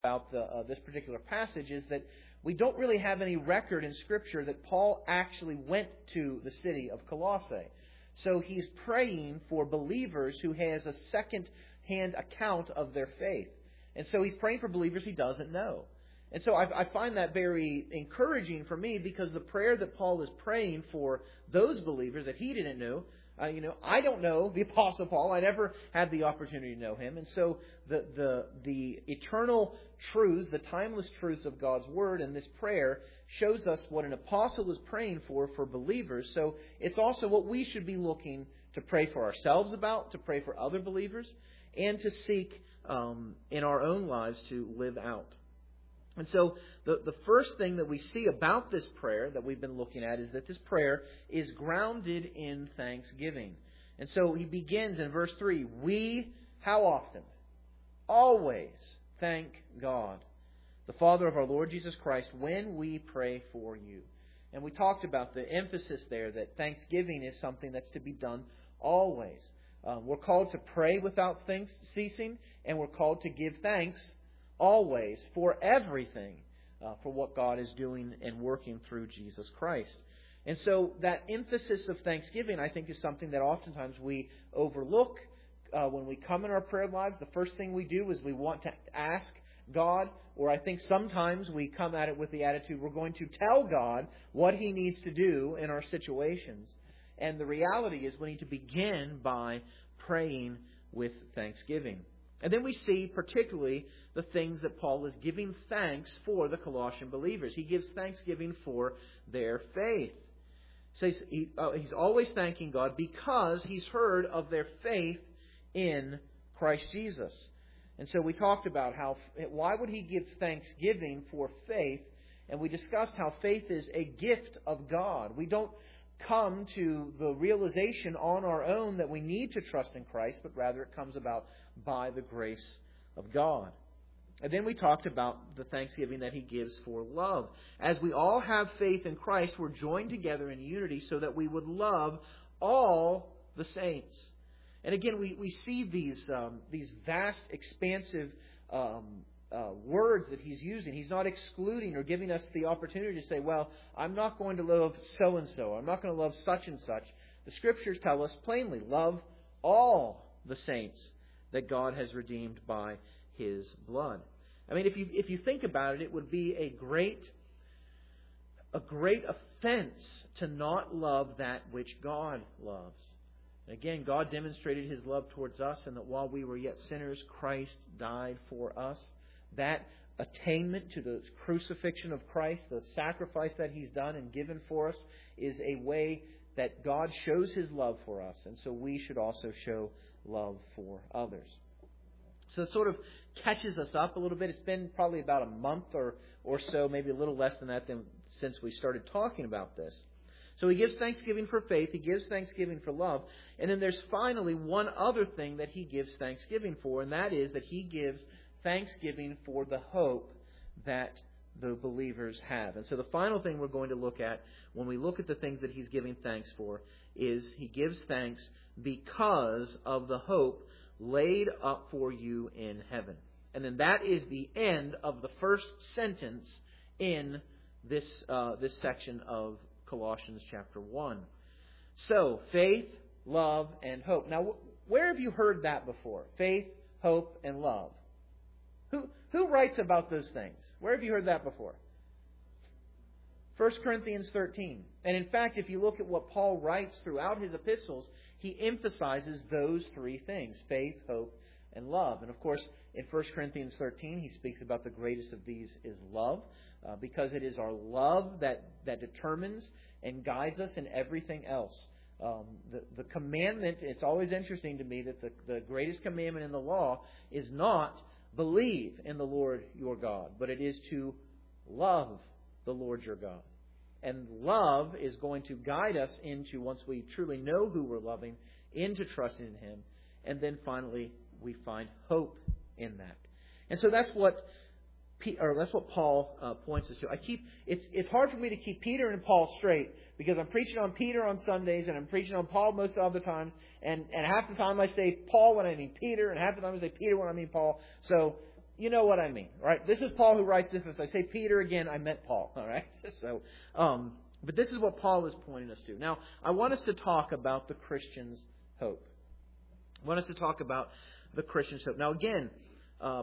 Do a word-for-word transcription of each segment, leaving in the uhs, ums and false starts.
about the, uh, this particular passage is that we don't really have any record in Scripture that Paul actually went to the city of Colossae. So he's praying for believers who has a second-hand account of their faith. And so he's praying for believers he doesn't know. And so I, I find that very encouraging for me, because the prayer that Paul is praying for those believers that he didn't know, Uh, you know, I don't know the Apostle Paul. I never had the opportunity to know him. And so the, the, the eternal truths, the timeless truths of God's Word and this prayer shows us what an apostle is praying for for believers. So it's also what we should be looking to pray for ourselves about, to pray for other believers, and to seek um, in our own lives to live out. And so the, the first thing that we see about this prayer that we've been looking at is that this prayer is grounded in thanksgiving. And so he begins in verse three, we, how often? Always thank God, the Father of our Lord Jesus Christ, when we pray for you. And we talked about the emphasis there that thanksgiving is something that's to be done always. Um, we're called to pray without thanks ceasing, and we're called to give thanks always for everything, uh, for what God is doing and working through Jesus Christ. And so that emphasis of thanksgiving, I think, is something that oftentimes we overlook uh, when we come in our prayer lives. The first thing we do is we want to ask God, or I think sometimes we come at it with the attitude we're going to tell God what He needs to do in our situations. And the reality is we need to begin by praying with thanksgiving. And then we see particularly the things that Paul is giving thanks for the Colossian believers. He gives thanksgiving for their faith. So he's, he, uh, he's always thanking God because he's heard of their faith in Christ Jesus. And so we talked about how, why would he give thanksgiving for faith? And we discussed how faith is a gift of God. We don't come to the realization on our own that we need to trust in Christ, but rather it comes about by the grace of God. And then we talked about the thanksgiving that he gives for love. As we all have faith in Christ, we're joined together in unity so that we would love all the saints. And again, we, we see these um, these vast, expansive um, uh, words that he's using. He's not excluding or giving us the opportunity to say, well, I'm not going to love so-and-so. I'm not going to love such and such. The Scriptures tell us plainly, love all the saints that God has redeemed by His blood. I mean, if you if you think about it, it would be a great a great offense to not love that which God loves. Again, God demonstrated His love towards us, and that while we were yet sinners, Christ died for us. That attainment to the crucifixion of Christ, the sacrifice that He's done and given for us, is a way that God shows His love for us. And so we should also show love for others. So it sort of catches us up a little bit. It's been probably about a month or, or so, maybe a little less than that, than, since we started talking about this. So he gives thanksgiving for faith. He gives thanksgiving for love. And then there's finally one other thing that he gives thanksgiving for, and that is that he gives thanksgiving for the hope that the believers have. And so the final thing we're going to look at when we look at the things that he's giving thanks for is he gives thanks because of the hope laid up for you in heaven. And then that is the end of the first sentence in this uh, this section of Colossians chapter one. So, faith, love, and hope. Now, where have you heard that before? Faith, hope, and love. Who who writes about those things? Where have you heard that before? First Corinthians thirteen. And in fact, if you look at what Paul writes throughout his epistles, he emphasizes those three things: faith, hope, and love. And of course, in First Corinthians thirteen, he speaks about the greatest of these is love, uh, because it is our love that, that determines and guides us in everything else. Um, the, the commandment, it's always interesting to me that the, the greatest commandment in the law is not believe in the Lord your God, but it is to love the Lord your God. And love is going to guide us into, once we truly know who we're loving, into trusting in Him. And then finally, we find hope in that. And so that's what or that's what Paul uh, points us to. I keep it's it's hard for me to keep Peter and Paul straight because I'm preaching on Peter on Sundays and I'm preaching on Paul most of the times. And, and half the time I say Paul when I mean Peter, and half the time I say Peter when I mean Paul. So you know what I mean, right? This is Paul who writes this. As I say Peter again, I meant Paul, all right? So, um, but this is what Paul is pointing us to. Now, I want us to talk about the Christian's hope. I want us to talk about the Christian's hope. Now, again, uh,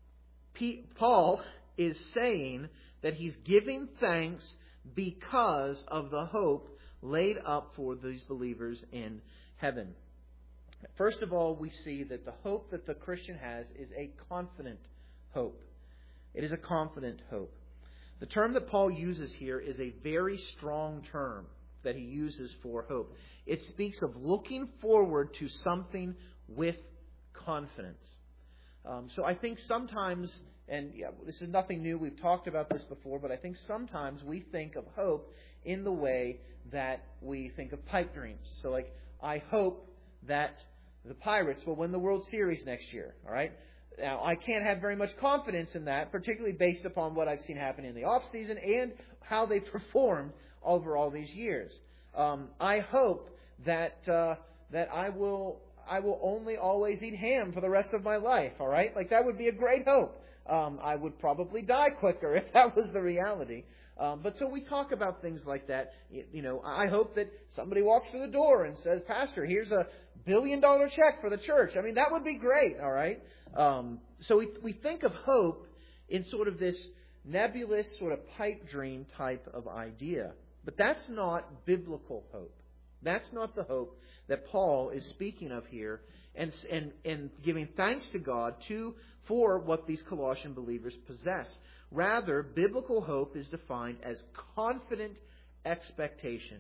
P- Paul is saying that he's giving thanks because of the hope laid up for these believers in heaven. First of all, we see that the hope that the Christian has is a confident hope. It is a confident hope. The term that Paul uses here is a very strong term that he uses for hope. It speaks of looking forward to something with confidence. Um, so I think sometimes, and yeah, this is nothing new, we've talked about this before, but I think sometimes we think of hope in the way that we think of pipe dreams. So like, I hope that the Pirates will win the World Series next year, all right? Now, I can't have very much confidence in that, particularly based upon what I've seen happen in the offseason and how they performed over all these years. Um, I hope that uh, that I will I will only always eat ham for the rest of my life, all right? Like, that would be a great hope. Um, I would probably die quicker if that was the reality. Um, but so we talk about things like that. You, you know, I hope that somebody walks through the door and says, Pastor, here's a billion dollar check for the church. I mean, that would be great, all right? Um, so we we think of hope in sort of this nebulous sort of pipe dream type of idea. But that's not biblical hope. That's not the hope that Paul is speaking of here and, and, and giving thanks to God to for what these Colossian believers possess. Rather, biblical hope is defined as confident expectation.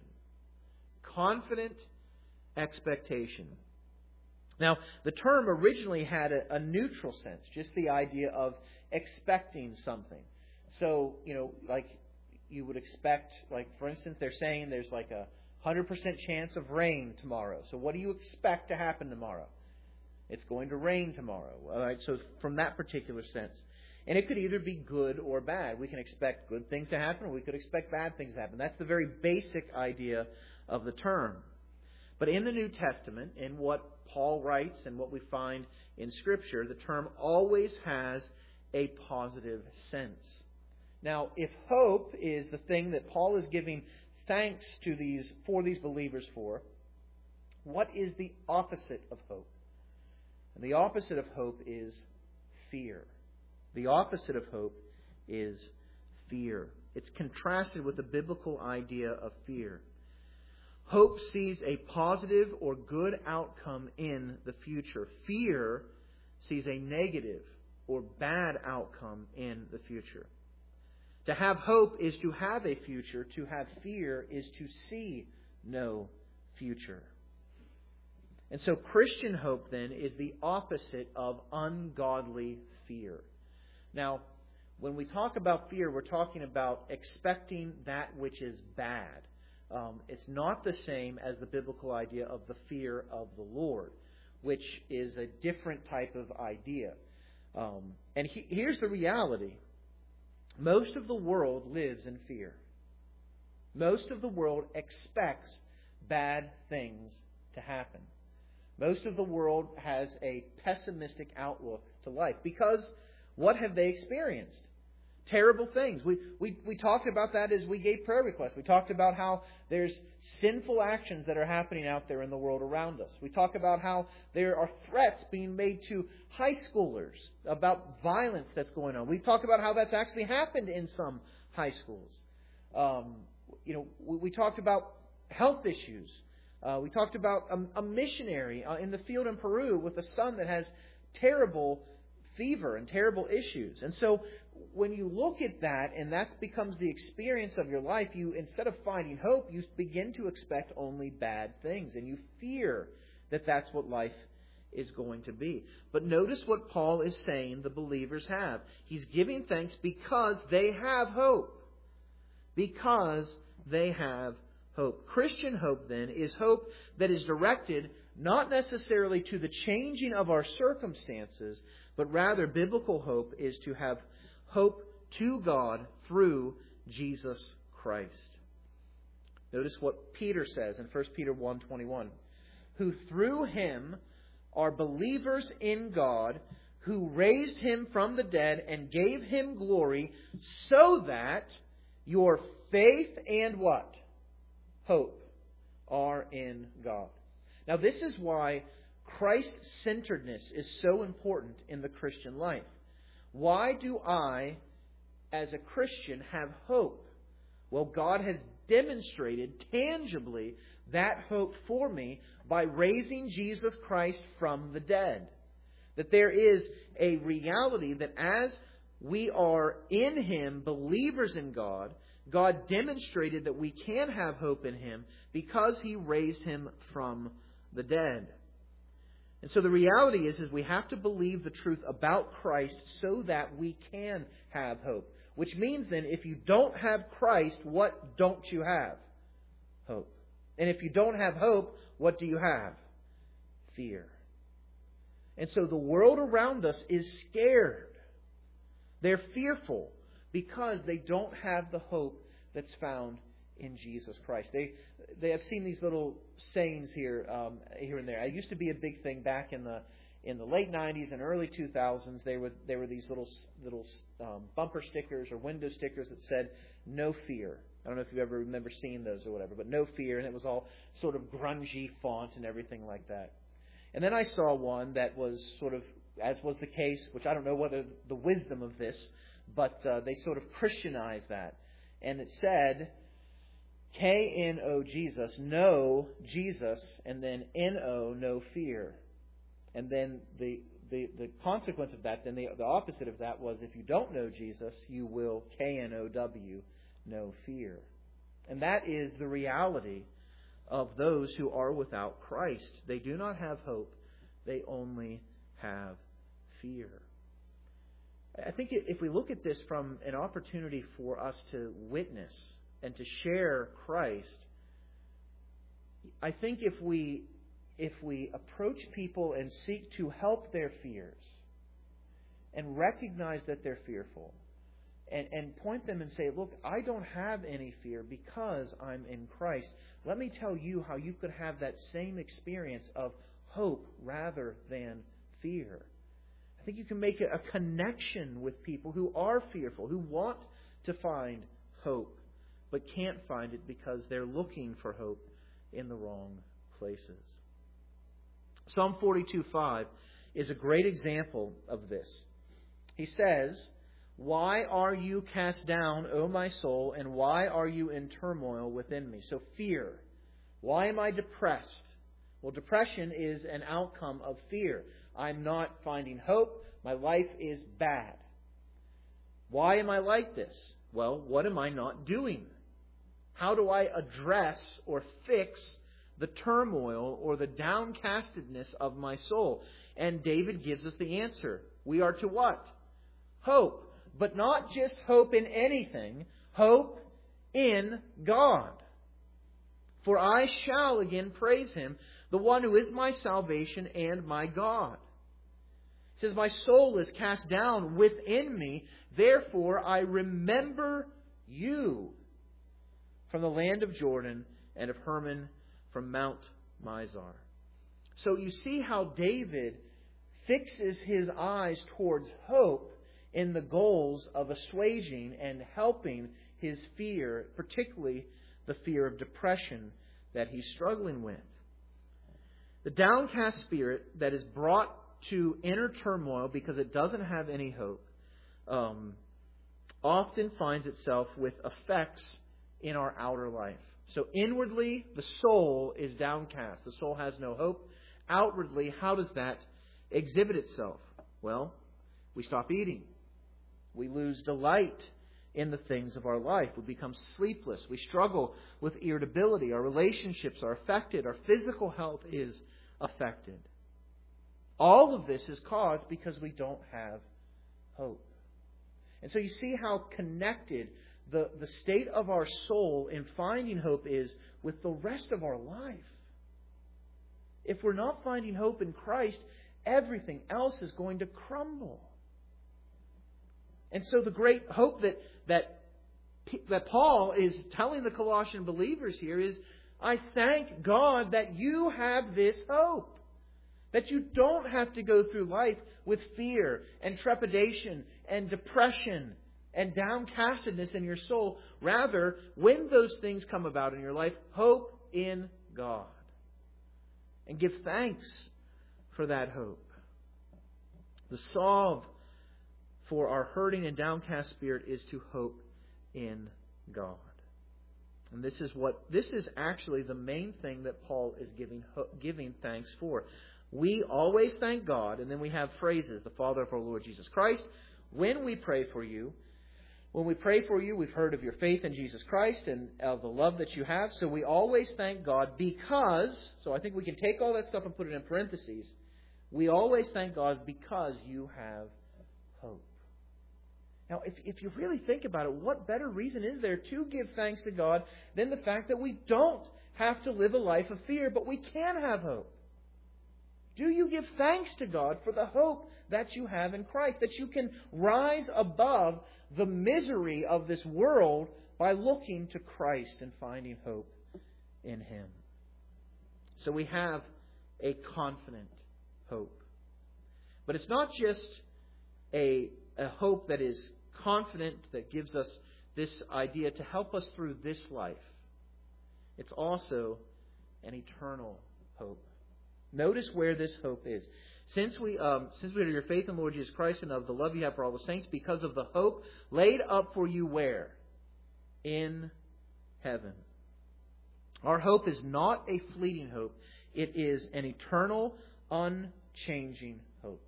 Confident expectation. Now, the term originally had a, a neutral sense, just the idea of expecting something. So, you know, like you would expect, like, for instance, they're saying there's like a one hundred percent chance of rain tomorrow. So what do you expect to happen tomorrow? It's going to rain tomorrow. All right, so from that particular sense. And it could either be good or bad. We can expect good things to happen, or we could expect bad things to happen. That's the very basic idea of the term. But in the New Testament, in what Paul writes and what we find in Scripture, the term always has a positive sense. Now, if hope is the thing that Paul is giving thanks to these for these believers for, what is the opposite of hope? And the opposite of hope is fear. The opposite of hope is fear. It's contrasted with the biblical idea of fear. Hope sees a positive or good outcome in the future. Fear sees a negative or bad outcome in the future. To have hope is to have a future. To have fear is to see no future. And so Christian hope then is the opposite of ungodly fear. Now, when we talk about fear, we're talking about expecting that which is bad. Um, it's not the same as the biblical idea of the fear of the Lord, which is a different type of idea. Um, and he, here's the reality. Most of the world lives in fear. Most of the world expects bad things to happen. Most of the world has a pessimistic outlook to life because what have they experienced? Terrible things. We, we we talked about that as we gave prayer requests. We talked about how there's sinful actions that are happening out there in the world around us. We talk about how there are threats being made to high schoolers about violence that's going on. We talk about how that's actually happened in some high schools. Um, you know, we, we talked about health issues. Uh, we talked about a, a missionary uh, in the field in Peru with a son that has terrible fever and terrible issues. And so when you look at that and that becomes the experience of your life, you, instead of finding hope, you begin to expect only bad things. And you fear that that's what life is going to be. But notice what Paul is saying the believers have. He's giving thanks because they have hope. Because they have hope. Christian hope, then, is hope that is directed not necessarily to the changing of our circumstances, but rather biblical hope is to have hope to God through Jesus Christ. Notice what Peter says in First Peter one twenty-one. Who through Him are believers in God, who raised him from the dead and gave him glory, so that your faith and what? Hope are in God. Now this is why Christ-centeredness is so important in the Christian life. Why do I, as a Christian, have hope? Well, God has demonstrated tangibly that hope for me by raising Jesus Christ from the dead. That there is a reality that as we are in Him, believers in God, God demonstrated that we can have hope in Him because He raised Him from the dead. And so the reality is, is we have to believe the truth about Christ so that we can have hope. Which means then, if you don't have Christ, what don't you have? Hope. And if you don't have hope, what do you have? Fear. And so the world around us is scared. They're fearful because they don't have the hope that's found in Jesus Christ. They they have seen these little sayings here um, here and there. It used to be a big thing back in the in the late nineties and early two thousands. There were there were these little little um, bumper stickers or window stickers that said "No fear." I don't know if you ever remember seeing those or whatever, but "No fear," and it was all sort of grungy font and everything like that. And then I saw one that was sort of, as was the case, which I don't know whether the wisdom of this, but uh, they sort of Christianized that. And it said, K N O Jesus, no Jesus, and then N O, no fear. And then the, the, the consequence of that, then the, the opposite of that was, if you don't know Jesus, you will K N O W, no fear. And that is the reality of those who are without Christ. They do not have hope. They only have fear. I think if we look at this from an opportunity for us to witness and to share Christ, I think if we if we approach people and seek to help their fears and recognize that they're fearful and, and point them and say, look, I don't have any fear because I'm in Christ. Let me tell you how you could have that same experience of hope rather than fear. I think you can make a connection with people who are fearful, who want to find hope, but can't find it because they're looking for hope in the wrong places. Psalm forty-two five is a great example of this. He says, "Why are you cast down, O my soul, and why are you in turmoil within me?" So fear. Why am I depressed? Well, depression is an outcome of fear. I'm not finding hope. My life is bad. Why am I like this? Well, what am I not doing? How do I address or fix the turmoil or the downcastedness of my soul? And David gives us the answer. We are to what? Hope. But not just hope in anything. Hope in God. For I shall again praise Him, the one who is my salvation and my God. It says, my soul is cast down within me, therefore I remember you from the land of Jordan and of Hermon from Mount Mizar. So you see how David fixes his eyes towards hope in the goals of assuaging and helping his fear, particularly the fear of depression that he's struggling with. The downcast spirit that is brought to inner turmoil because it doesn't have any hope um, often finds itself with effects in our outer life. So inwardly, the soul is downcast. The soul has no hope. Outwardly, how does that exhibit itself? Well, we stop eating. We lose delight in the things of our life. We become sleepless. We struggle with irritability. Our relationships are affected. Our physical health is affected. All of this is caused because we don't have hope. And so you see how connected the, the state of our soul in finding hope is with the rest of our life. If we're not finding hope in Christ, everything else is going to crumble. And so the great hope that that that Paul is telling the Colossian believers here is, I thank God that you have this hope. That you don't have to go through life with fear and trepidation and depression and downcastedness in your soul. Rather, when those things come about in your life, hope in God. And give thanks for that hope. The solve for our hurting and downcast spirit is to hope in God. And this is what this is actually the main thing that Paul is giving giving thanks for. We always thank God, and then we have phrases, the Father of our Lord Jesus Christ. When we pray for you, when we pray for you, we've heard of your faith in Jesus Christ and of the love that you have. So we always thank God because, so I think we can take all that stuff and put it in parentheses. We always thank God because you have hope. Now, if, if you really think about it, what better reason is there to give thanks to God than the fact that we don't have to live a life of fear, but we can have hope? Do you give thanks to God for the hope that you have in Christ? That you can rise above the misery of this world by looking to Christ and finding hope in Him. So we have a confident hope. But it's not just a, a hope that is confident, that gives us this idea to help us through this life. It's also an eternal hope. Notice where this hope is. Since we, um, since we have your faith in Lord Jesus Christ and of the love you have for all the saints, because of the hope laid up for you where? In heaven. Our hope is not a fleeting hope. It is an eternal, unchanging hope.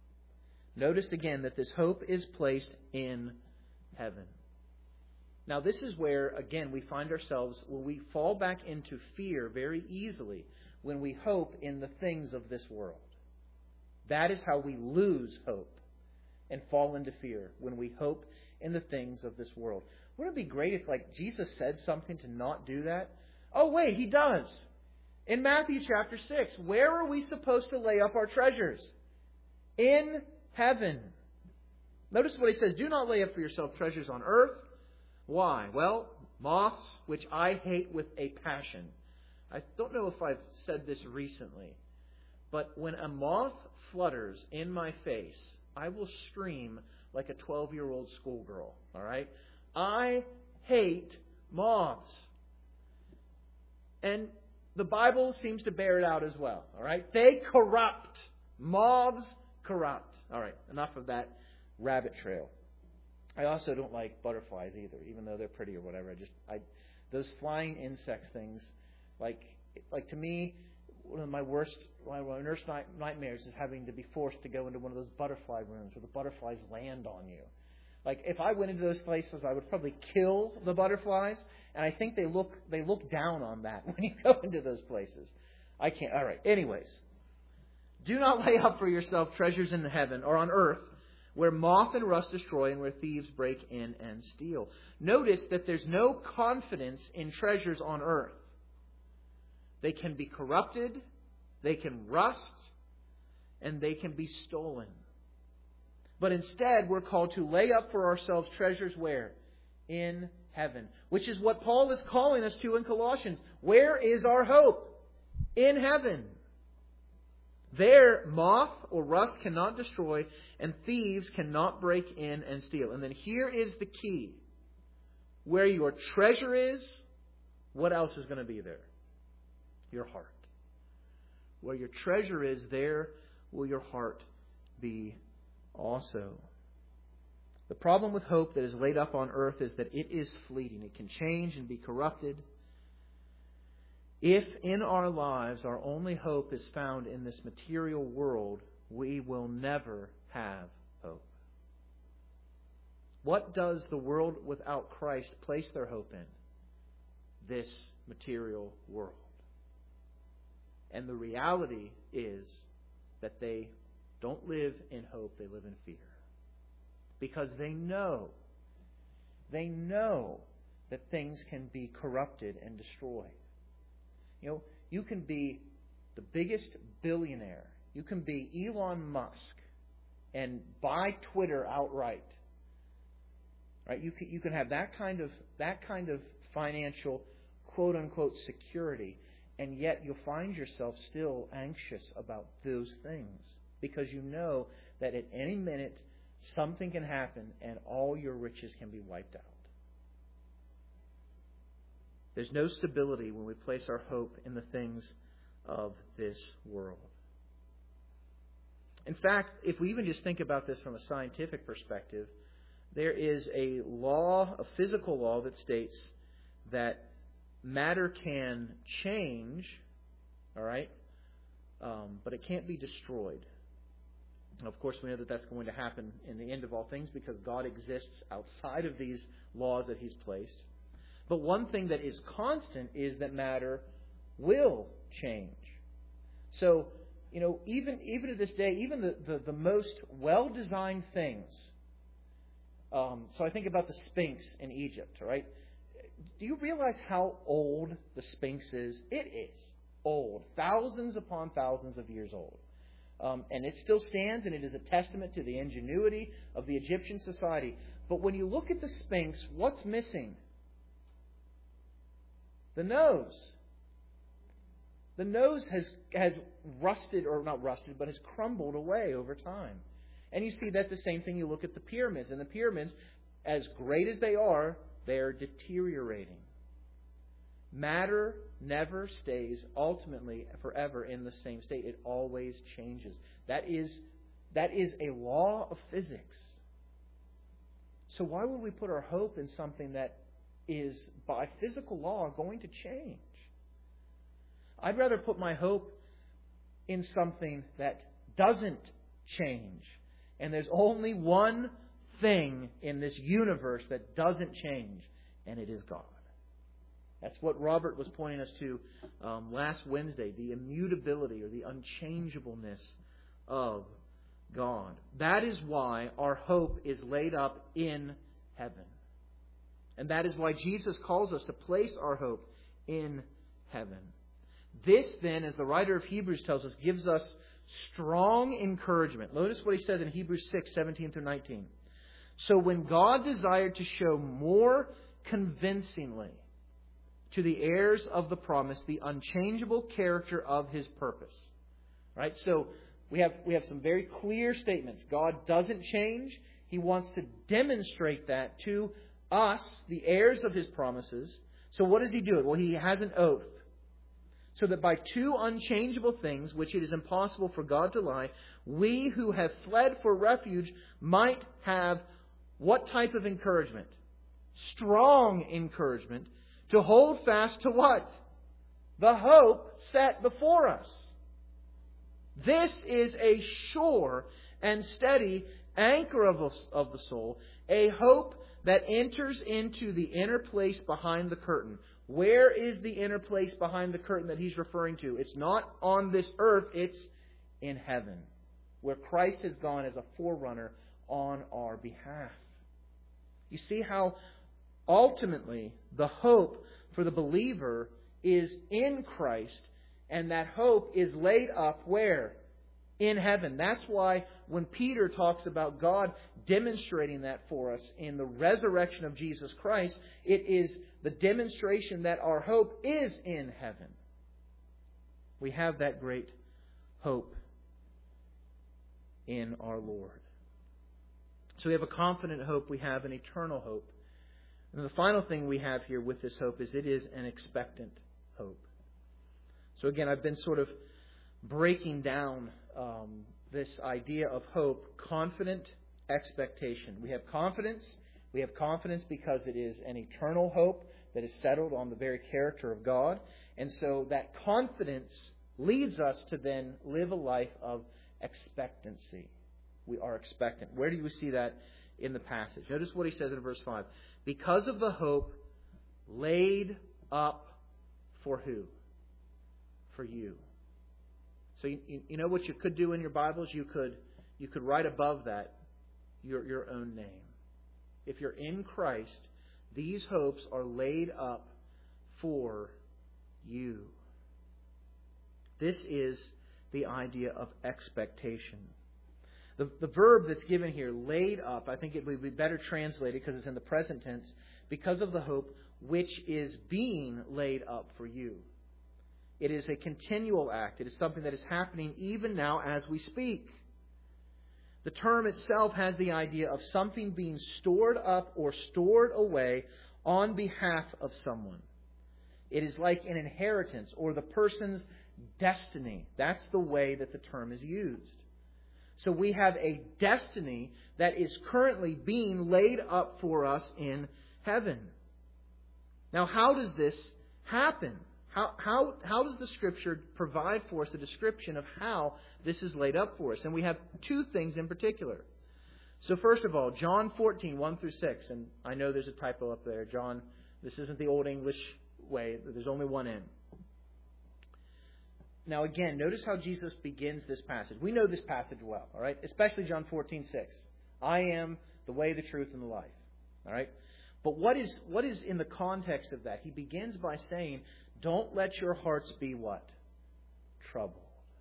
Notice again that this hope is placed in heaven. Now this is where, again, we find ourselves, when we fall back into fear very easily, when we hope in the things of this world. That is how we lose hope and fall into fear, when we hope in the things of this world. Wouldn't it be great if, like, Jesus said something to not do that? Oh, wait, He does. In Matthew chapter six, where are we supposed to lay up our treasures? In heaven. Notice what He says. Do not lay up for yourself treasures on earth. Why? Well, moths, which I hate with a passion. I don't know if I've said this recently, but when a moth flutters in my face, I will scream like a twelve-year-old schoolgirl. All right? I hate moths. And the Bible seems to bear it out as well. All right? They corrupt. Moths corrupt. All right, enough of that rabbit trail. I also don't like butterflies either, even though they're pretty or whatever. I just, I, those flying insect things, like, like to me, one of my worst, my worst nightmares is having to be forced to go into one of those butterfly rooms where the butterflies land on you. Like, if I went into those places, I would probably kill the butterflies, and I think they look, they look down on that when you go into those places. I can't. All right. Anyways, do not lay up for yourself treasures in heaven or on earth, where moth and rust destroy and where thieves break in and steal. Notice that there's no confidence in treasures on earth. They can be corrupted, they can rust, and they can be stolen. But instead, we're called to lay up for ourselves treasures where? In heaven. Which is what Paul is calling us to in Colossians. Where is our hope? In heaven. There, moth or rust cannot destroy, and thieves cannot break in and steal. And then here is the key. Where your treasure is, what else is going to be there? Your heart. Where your treasure is, there will your heart be also. The problem with hope that is laid up on earth is that it is fleeting. It can change and be corrupted. If in our lives our only hope is found in this material world, we will never have hope. What does the world without Christ place their hope in? This material world. And the reality is that they don't live in hope, they live in fear. Because they know, they know that things can be corrupted and destroyed. You know, you can be the biggest billionaire. You can be Elon Musk and buy Twitter outright. Right? You can, you can have that kind of that kind of financial quote unquote security And yet you'll find yourself still anxious about those things because you know that at any minute something can happen and all your riches can be wiped out. There's no stability when we place our hope in the things of this world. In fact, if we even just think about this from a scientific perspective, there is a law, a physical law that states that matter can change, all right, um, but it can't be destroyed. And of course, we know that that's going to happen in the end of all things because God exists outside of these laws that He's placed. But one thing that is constant is that matter will change. So, you know, even even to this day, even the, the, the most well-designed things. Um, so I think about the Sphinx in Egypt, right? Do you realize how old the Sphinx is? It is old. Thousands upon thousands of years old. Um, and it still stands, and it is a testament to the ingenuity of the Egyptian society. But when you look at the Sphinx, what's missing? The nose. The nose has has rusted, or not rusted, but has crumbled away over time. And you see that the same thing, you look at the pyramids. And the pyramids, as great as they are, they are deteriorating. Matter never stays ultimately forever in the same state. It always changes. That is, that is a law of physics. So why would we put our hope in something that is, by physical law, going to change? I'd rather put my hope in something that doesn't change. And there's only one thing in this universe that doesn't change, and it is God. That's what Robert was pointing us to um, last Wednesday, the immutability or the unchangeableness of God. That is why our hope is laid up in heaven. And that is why Jesus calls us to place our hope in heaven. This, then, as the writer of Hebrews tells us, gives us strong encouragement. Notice what he says in Hebrews six, seventeen through nineteen. So when God desired to show more convincingly to the heirs of the promise the unchangeable character of His purpose. Right? So we have we have some very clear statements. God doesn't change. He wants to demonstrate that to us, the heirs of His promises. So what does He do? Well, He has an oath. So that by two unchangeable things, which it is impossible for God to lie, we who have fled for refuge might have what type of encouragement? Strong encouragement to hold fast to what? The hope set before us. This is a sure and steady anchor of, of the soul, a hope that enters into the inner place behind the curtain. Where is the inner place behind the curtain that he's referring to? It's not on this earth, it's in heaven, where Christ has gone as a forerunner on our behalf. You see how ultimately the hope for the believer is in Christ, and that hope is laid up where? In heaven. That's why when Peter talks about God demonstrating that for us in the resurrection of Jesus Christ, it is the demonstration that our hope is in heaven. We have that great hope in our Lord. So we have a confident hope. We have an eternal hope. And the final thing we have here with this hope is it is an expectant hope. So again, I've been sort of breaking down um, this idea of hope, confident expectation. We have confidence. We have confidence because it is an eternal hope that is settled on the very character of God. And so that confidence leads us to then live a life of expectancy. We are expectant. Where do you see that in the passage? Notice what he says in verse five. Because of the hope laid up for who? For you. So you, you know what you could do in your Bibles? You could you could write above that your, your own name. If you're in Christ, these hopes are laid up for you. This is the idea of expectation. The, the verb that's given here, laid up, I think it would be better translated because it's in the present tense, because of the hope which is being laid up for you. It is a continual act. It is something that is happening even now as we speak. The term itself has the idea of something being stored up or stored away on behalf of someone. It is like an inheritance or the person's destiny. That's the way that the term is used. So we have a destiny that is currently being laid up for us in heaven. Now, how does this happen? How, how, how does the Scripture provide for us a description of how this is laid up for us? And we have two things in particular. So first of all, John fourteen, one through six. And I know there's a typo up there. John, this isn't the Old English way. There's only one N. Now again, notice how Jesus begins this passage. We know this passage well, all right? Especially John fourteen, six. I am the way, the truth, and the life. All right? But what is what is in the context of that? He begins by saying, don't let your hearts be what? Troubled.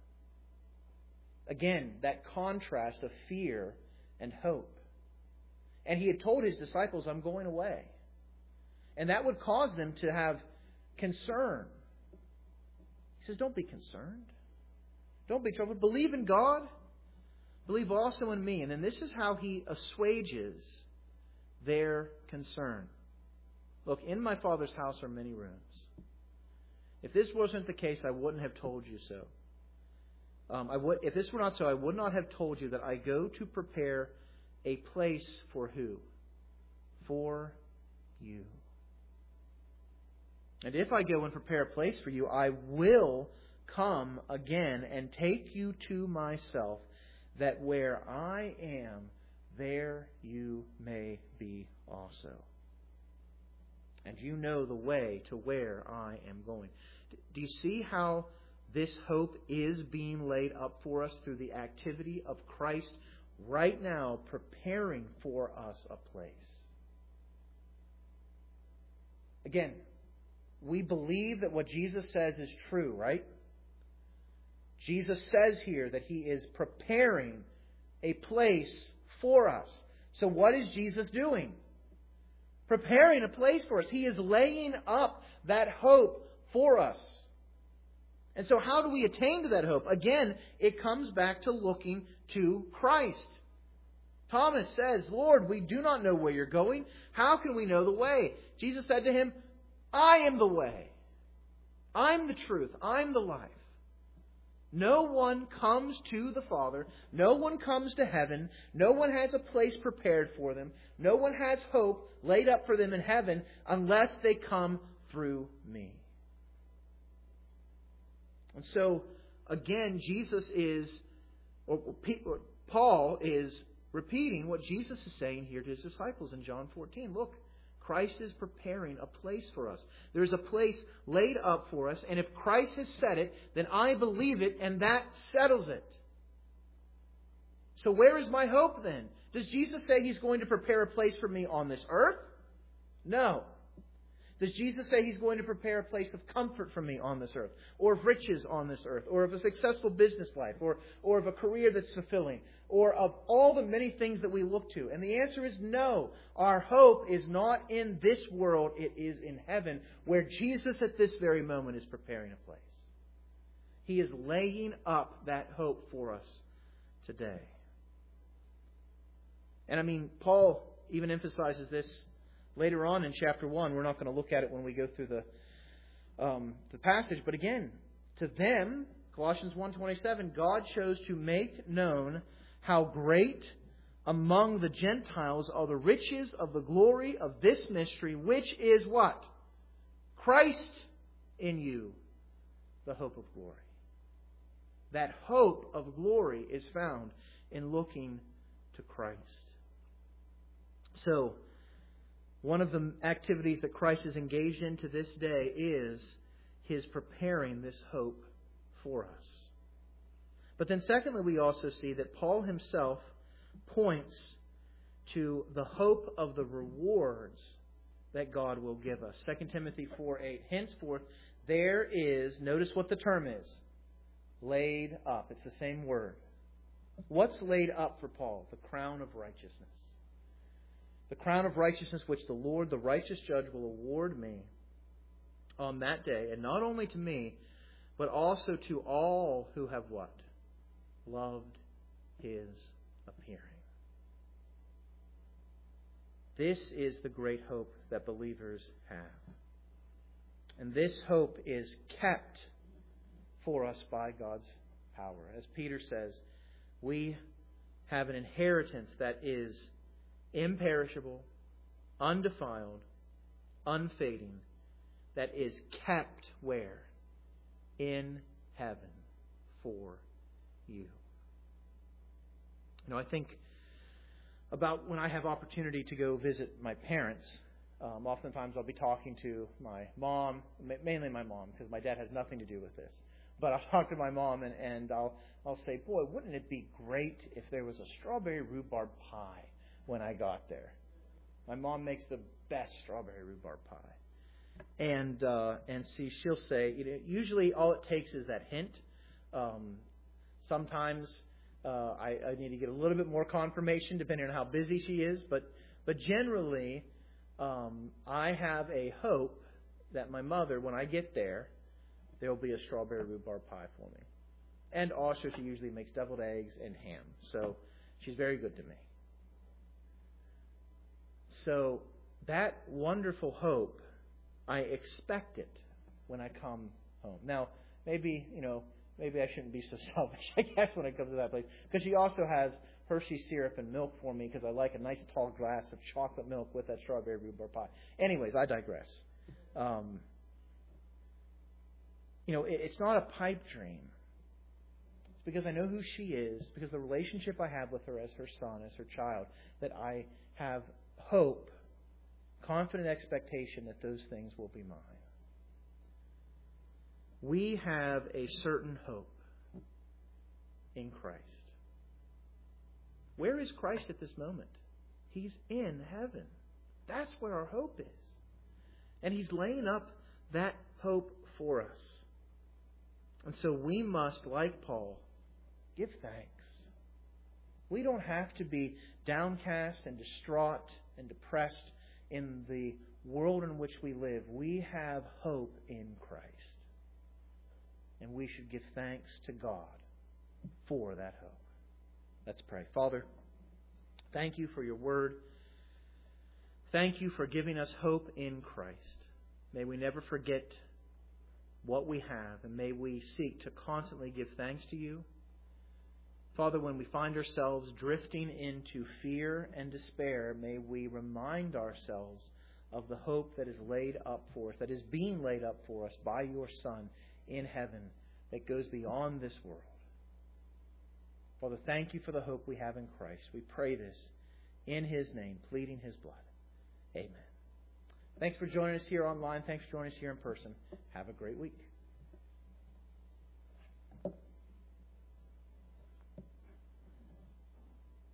Again, that contrast of fear and hope. And he had told his disciples, I'm going away. And that would cause them to have concern. He says, don't be concerned. Don't be troubled. Believe in God. Believe also in me. And then this is how he assuages their concern. Look, in my Father's house are many rooms. If this wasn't the case, I wouldn't have told you so. Um, I would, if this were not so, I would not have told you that I go to prepare a place for who? For you. And if I go and prepare a place for you, I will come again and take you to myself, that where I am, there you may be also. And you know the way to where I am going. Do you see how this hope is being laid up for us through the activity of Christ right now, preparing for us a place? Again, we believe that what Jesus says is true, right? Jesus says here that He is preparing a place for us. So what is Jesus doing? Preparing a place for us. He is laying up that hope for us. And so how do we attain to that hope? Again, it comes back to looking to Christ. Thomas says, Lord, we do not know where you're going. How can we know the way? Jesus said to him, I am the way. I'm the truth. I'm the life. No one comes to the Father. No one comes to heaven. No one has a place prepared for them. No one has hope laid up for them in heaven unless they come through me. And so, again, Jesus is, or Paul is repeating what Jesus is saying here to his disciples in John fourteen. Look, Christ is preparing a place for us. There is a place laid up for us, and if Christ has said it, then I believe it, and that settles it. So where is my hope then? Does Jesus say He's going to prepare a place for me on this earth? No. Does Jesus say He's going to prepare a place of comfort for me on this earth? Or of riches on this earth? Or of a successful business life? Or, or of a career that's fulfilling? Or of all the many things that we look to? And the answer is no. Our hope is not in this world. It is in heaven, where Jesus at this very moment is preparing a place. He is laying up that hope for us today. And I mean, Paul even emphasizes this later on in chapter one. We're not going to look at it when we go through the um, the passage. But again, to them, Colossians one twenty-seven, God chose to make known how great among the Gentiles are the riches of the glory of this mystery, which is what? Christ in you, the hope of glory. That hope of glory is found in looking to Christ. So, one of the activities that Christ is engaged in to this day is His preparing this hope for us. But then secondly, we also see that Paul himself points to the hope of the rewards that God will give us. Second Timothy four eight. Henceforth, there is, notice what the term is, laid up. It's the same word. What's laid up for Paul? The crown of righteousness. The crown of righteousness which the Lord, the righteous judge, will award me on that day. And not only to me, but also to all who have what? Loved His appearing. This is the great hope that believers have. And this hope is kept for us by God's power. As Peter says, we have an inheritance that is imperishable, undefiled, unfading, that is kept where? In heaven for you. You know, I think about when I have opportunity to go visit my parents. Um, oftentimes I'll be talking to my mom, mainly my mom, because my dad has nothing to do with this. But I'll talk to my mom and, and I'll I'll say, boy, wouldn't it be great if there was a strawberry rhubarb pie when I got there? My mom makes the best strawberry rhubarb pie. And uh, and see, she'll say, you know, usually all it takes is that hint. Um, sometimes uh, I, I need to get a little bit more confirmation depending on how busy she is. But but generally, um, I have a hope that my mother, when I get there, there will be a strawberry rhubarb pie for me. And also, she usually makes deviled eggs and ham. So she's very good to me. So that wonderful hope, I expect it when I come home. Now, maybe, you know, maybe I shouldn't be so selfish, I guess, when it comes to that place. Because she also has Hershey syrup and milk for me because I like a nice tall glass of chocolate milk with that strawberry rhubarb pie. Anyways, I digress. Um, you know, it, it's not a pipe dream. It's because I know who she is, because the relationship I have with her as her son, as her child, that I have hope, confident expectation that those things will be mine. We have a certain hope in Christ. Where is Christ at this moment? He's in heaven. That's where our hope is. And He's laying up that hope for us. And so we must, like Paul, give thanks. We don't have to be downcast and distraught and depressed in the world in which we live. We have hope in Christ. And we should give thanks to God for that hope. Let's pray. Father, thank You for Your word. Thank You for giving us hope in Christ. May we never forget what we have, and may we seek to constantly give thanks to You. Father, when we find ourselves drifting into fear and despair, may we remind ourselves of the hope that is laid up for us, that is being laid up for us by Your Son in heaven, that goes beyond this world. Father, thank You for the hope we have in Christ. We pray this in His name, pleading His blood. Amen. Thanks for joining us here online. Thanks for joining us here in person. Have a great week.